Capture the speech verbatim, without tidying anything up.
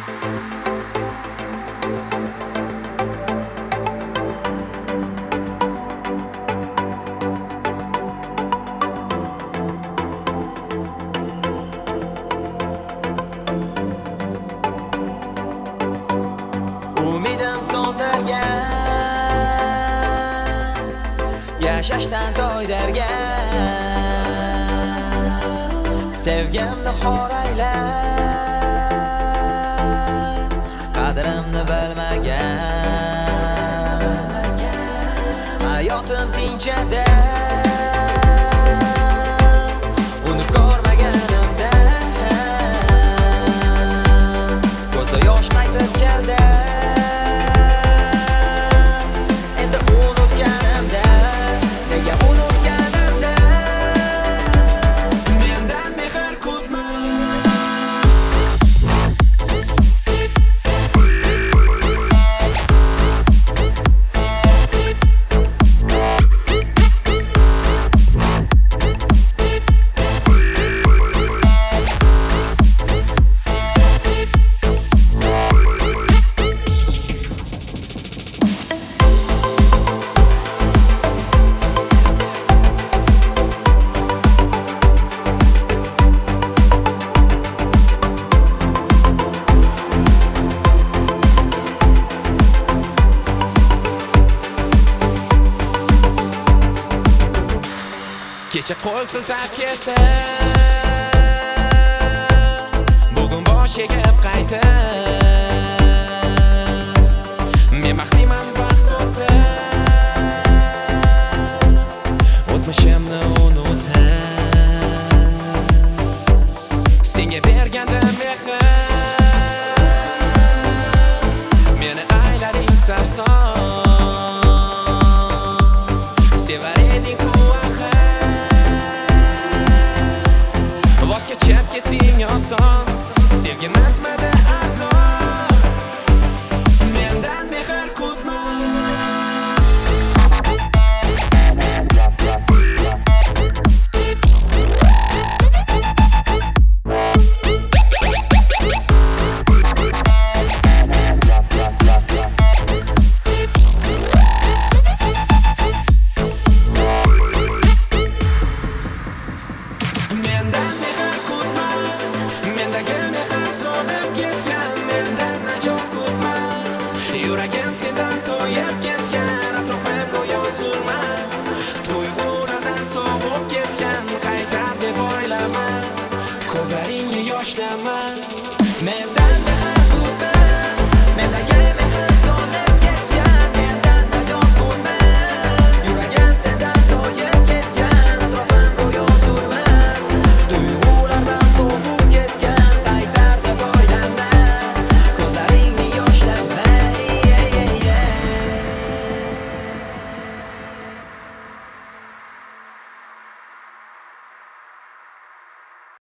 Umidim so'ndirgan, yashashdan to'ydirgan, sevgimni xo'raylar, qadrimni bilmagan, hayotim tinchadi uni ko'rmaganimda, ko'zda yosh qaytib keldi. Kecha qo'l siltab ketdi, bugun bosh egib qaytdi. Men baxtliman, vaqt o'tdi, o'tmishimni unutib, senga bergandim mehr, meni aylading sarson, sevar eding vos kechib ketding oson, sevgimizmidi azob, mendan mehr kutma. Yuragim sendan to'yib ketgan, atrofim go'yo zulmat, tuyg'ulardan sovib ketgan, qaytar deb o'ylaman, ko'zlaringni yoshlama, mendan mehr kutma, mendagi